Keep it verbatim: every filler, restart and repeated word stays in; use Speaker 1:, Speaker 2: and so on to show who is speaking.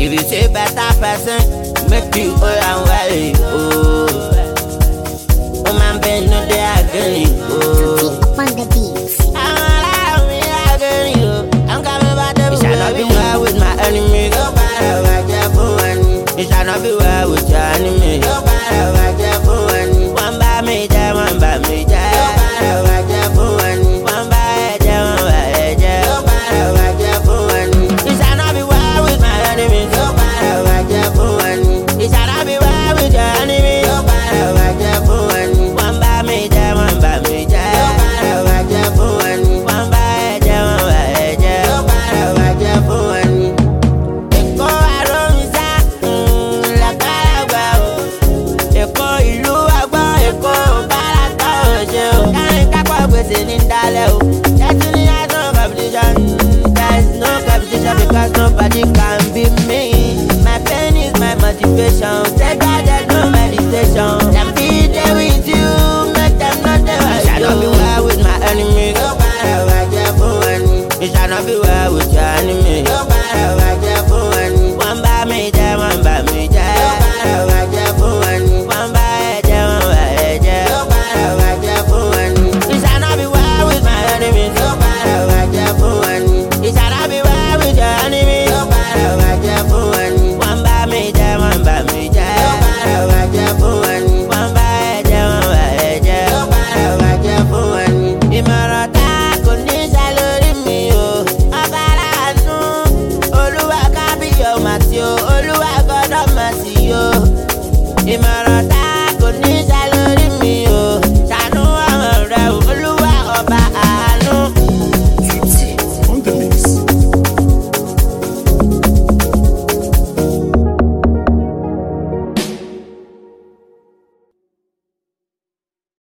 Speaker 1: If you say better person, make you all and well. Oh, oh man, Ben, no they agree. Oh,
Speaker 2: on the beats.
Speaker 1: I'm alive, me agree. I'm coming back to. It shall not be well with my enemy. Go bad, I get for one. It shall not be well with your enemy. Go bad, I get for one. One by me, there, one by me, there. Go bad, I get for one. One by there, one by there. Go bad, I get for one. It shall not be well with my enemy. Go bad, I get for one. It shall not be well with your enemy. Go bad, I get for one. One by me, there, one by me, there. Go bad, I get for one. One by there, one by there. Go bad, I get for one. Eko aromiza, la kalagba o. Eko ìlú agba, Eko baraka oje o. Kani kakwa gbese ni ndale o. Destiny has no competition. There is no competition because nobody can be me. My pain is my motivation. Take God, there's no meditation. Them be there with you, make them not there with you. It shall not be well with my enemy. Go bad, I get for one. It shall not be well with your enemy. Go